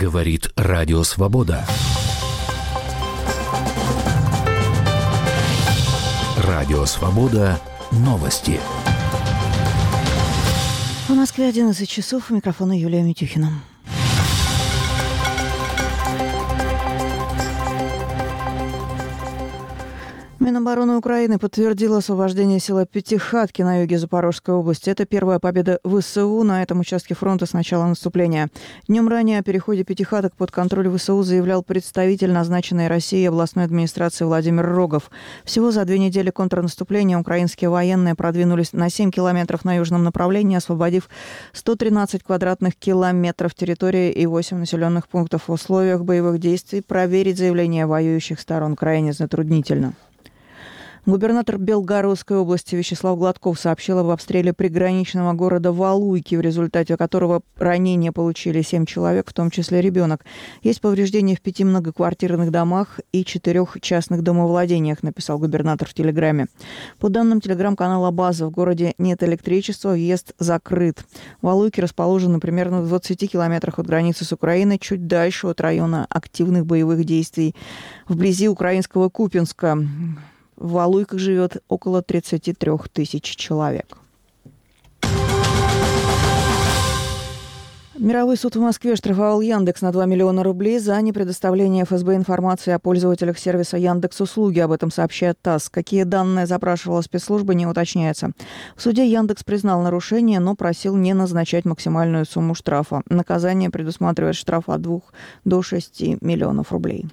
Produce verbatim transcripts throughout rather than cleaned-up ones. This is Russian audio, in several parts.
Говорит Радио Свобода. Радио Свобода. Новости. В Москве одиннадцать часов. У микрофона Юлия Митюхина. Минобороны Украины подтвердила освобождение села Пятихатки на юге Запорожской области. Это первая победа ВСУ на этом участке фронта с начала наступления. Днем ранее о переходе Пятихаток под контроль ВСУ заявлял представитель назначенной Россией областной администрации Владимир Рогов. Всего за две недели контрнаступления украинские военные продвинулись на семь километров на южном направлении, освободив сто тринадцать квадратных километров территории и восемь населенных пунктов. В условиях боевых действий проверить заявления воюющих сторон крайне затруднительно. Губернатор Белгородской области Вячеслав Гладков сообщил об обстреле приграничного города Валуйки, в результате которого ранения получили семь человек, в том числе ребенок. Есть повреждения в пяти многоквартирных домах и четырех частных домовладениях, написал губернатор в Телеграме. По данным телеграм-канала «База», в городе нет электричества, въезд закрыт. Валуйки расположены примерно в двадцати километрах от границы с Украиной, чуть дальше от района активных боевых действий, вблизи украинского Купинска. В Валуйках живет около тридцати трёх тысяч человек. Мировой суд в Москве штрафовал Яндекс на два миллиона рублей за непредоставление эф эс бэ информации о пользователях сервиса Яндекс.Услуги. Об этом сообщает ТАСС. Какие данные запрашивала спецслужба, не уточняется. В суде Яндекс признал нарушение, но просил не назначать максимальную сумму штрафа. Наказание предусматривает штраф от двух до шести миллионов рублей.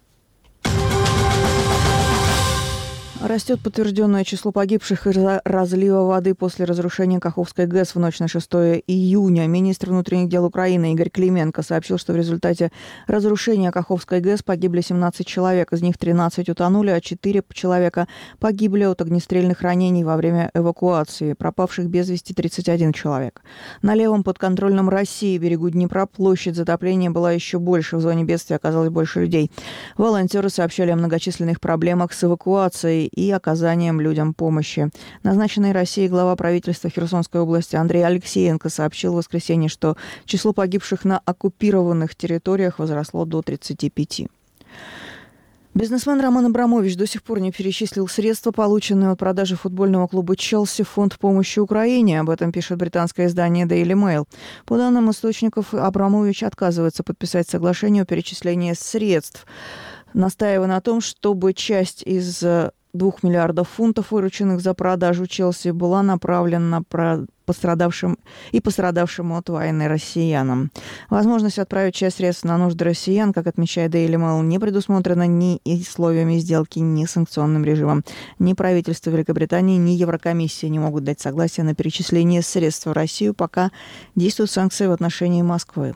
Растет подтвержденное число погибших из-за разлива воды после разрушения Каховской ГЭС в ночь на шестое июня. Министр внутренних дел Украины Игорь Клименко сообщил, что в результате разрушения Каховской ГЭС погибли семнадцать человек. Из них тринадцать утонули, а четыре человека погибли от огнестрельных ранений во время эвакуации. Пропавших без вести тридцать один человек. На левом подконтрольном России берегу Днепра площадь затопления была еще больше. В зоне бедствия оказалось больше людей. Волонтеры сообщали о многочисленных проблемах с эвакуацией и оказанием людям помощи. Назначенный Россией глава правительства Херсонской области Андрей Алексеенко сообщил в воскресенье, что число погибших на оккупированных территориях возросло до тридцати пяти. Бизнесмен Роман Абрамович до сих пор не перечислил средства, полученные от продажи футбольного клуба «Челси» в фонд помощи Украине. Об этом пишет британское издание Daily Mail. По данным источников, Абрамович отказывается подписать соглашение о перечислении средств, настаивая на том, чтобы часть из двух миллиардов фунтов, вырученных за продажу «Челси», была направлена на пострадавшим и пострадавшим от войны россиянам. Возможность отправить часть средств на нужды россиян, как отмечает Daily Mail, не предусмотрена ни условиями сделки, ни санкционным режимом. Ни правительство Великобритании, ни Еврокомиссия не могут дать согласие на перечисление средств в Россию, пока действуют санкции в отношении Москвы.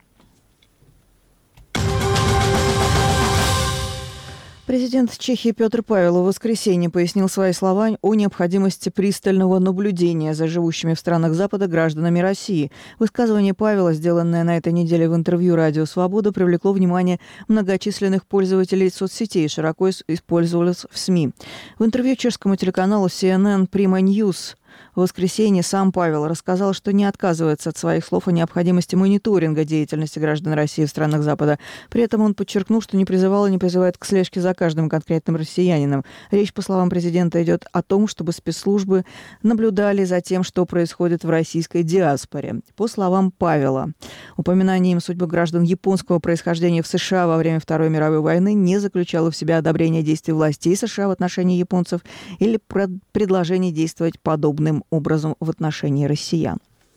Президент Чехии Петр Павел в воскресенье пояснил свои слова о необходимости пристального наблюдения за живущими в странах Запада гражданами России. Высказывание Павела, сделанное на этой неделе в интервью «Радио Свобода», привлекло внимание многочисленных пользователей соцсетей и широко использовалось в СМИ. В интервью чешскому телеканалу си эн эн Prima News в воскресенье сам Павел рассказал, что не отказывается от своих слов о необходимости мониторинга деятельности граждан России в странах Запада. При этом он подчеркнул, что не призывал и не призывает к слежке за каждым конкретным россиянином. Речь, по словам президента, идет о том, чтобы спецслужбы наблюдали за тем, что происходит в российской диаспоре. По словам Павела, упоминание им судьбы граждан японского происхождения в США во время Второй мировой войны не заключало в себя одобрение действий властей США в отношении японцев или предложение действовать подобным образом в отношении россиян.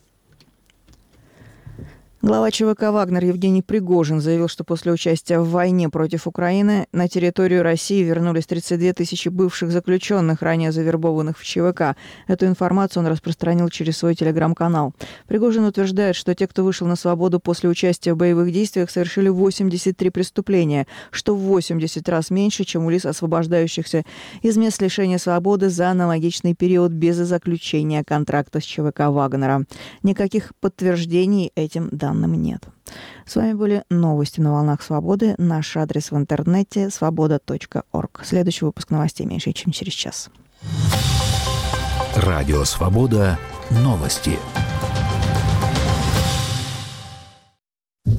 Глава ЧВК «Вагнер» Евгений Пригожин заявил, что после участия в войне против Украины на территорию России вернулись тридцать две тысячи бывших заключенных, ранее завербованных в ЧВК. Эту информацию он распространил через свой телеграм-канал. Пригожин утверждает, что те, кто вышел на свободу после участия в боевых действиях, совершили восемьдесят три преступления, что в восемьдесят раз меньше, чем у лиц, освобождающихся из мест лишения свободы за аналогичный период без заключения контракта с ЧВК «Вагнера». Никаких подтверждений этим данным нет. С вами были новости на волнах Свободы. Наш адрес в интернете свобода точка орг. Следующий выпуск новостей меньше, чем через час. Радио Свобода. Новости.